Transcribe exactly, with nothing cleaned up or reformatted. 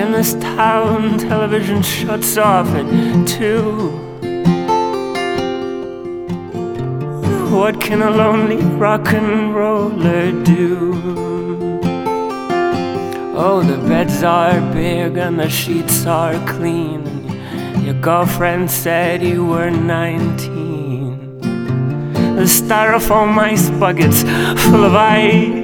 in this town, television shuts off at two. What can a lonely rock and roller do? Oh, the beds are big and the sheets are clean, and your girlfriend said you were nineteen. The styrofoam ice buckets full of ice